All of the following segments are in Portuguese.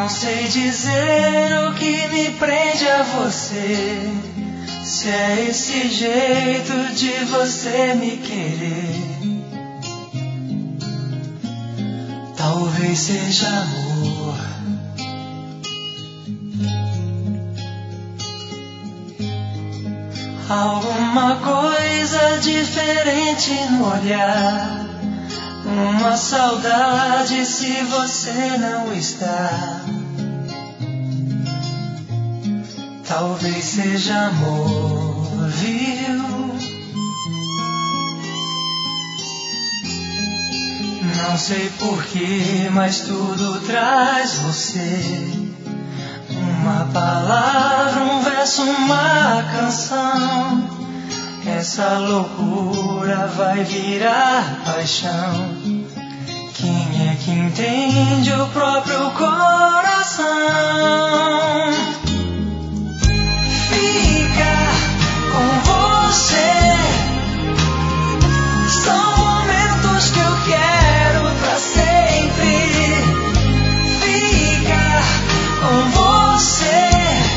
sei dizer o que me prende a você, se é esse jeito de você me querer. Talvez seja amor. Alguma coisa diferente no olhar, uma saudade se você não está. Talvez seja amor, viu? Não sei porquê, mas tudo traz você. Uma palavra, um verso, uma canção. Essa loucura vai virar paixão. Quem é que entende o próprio coração? Ficar com você são momentos que eu quero pra sempre. Ficar com você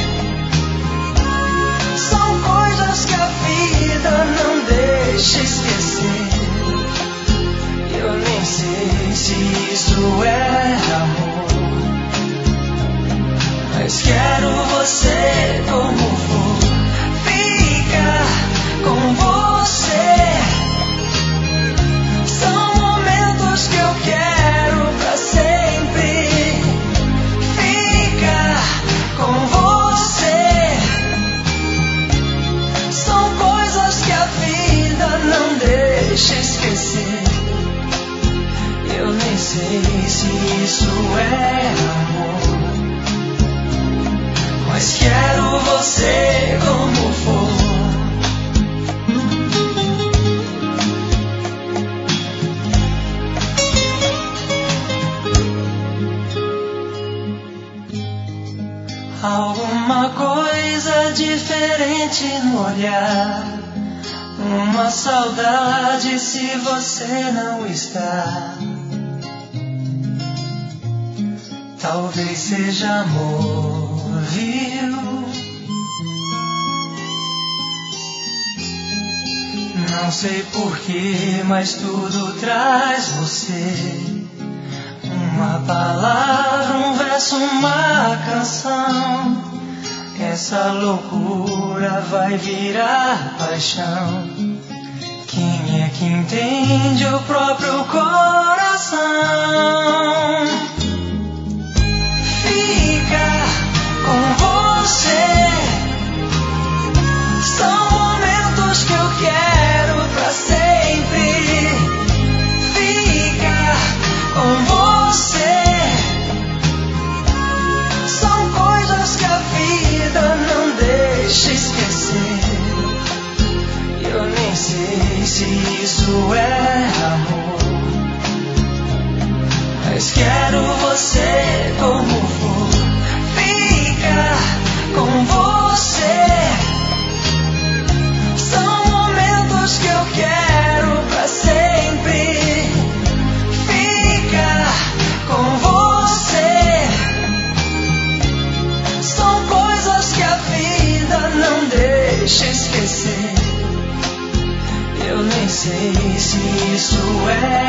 são coisas que a vida não deixa esquecer. Eu nem sei se isso é amor, mas quero você como for. Ficar com você são momentos que eu quero pra sempre. Ficar com você são coisas que a vida não deixa esquecer. Eu nem sei se isso é amor, mas quero você como for. Alguma coisa diferente no olhar, uma saudade se você não está. Talvez seja amor, viu? Não sei porquê, mas tudo traz você. Uma palavra, um verso, uma canção. Essa loucura vai virar paixão. Quem é que entende o próprio coração? Ficar com você são momentos que eu quero pra sempre. Ficar com você são coisas que a vida não deixa esquecer. Eu nem sei se isso é amor, mas quero você como for. Ficar com você são momentos que eu quero pra sempre. Ficar com você são coisas que a vida não deixa esquecer. Eu nem sei se isso é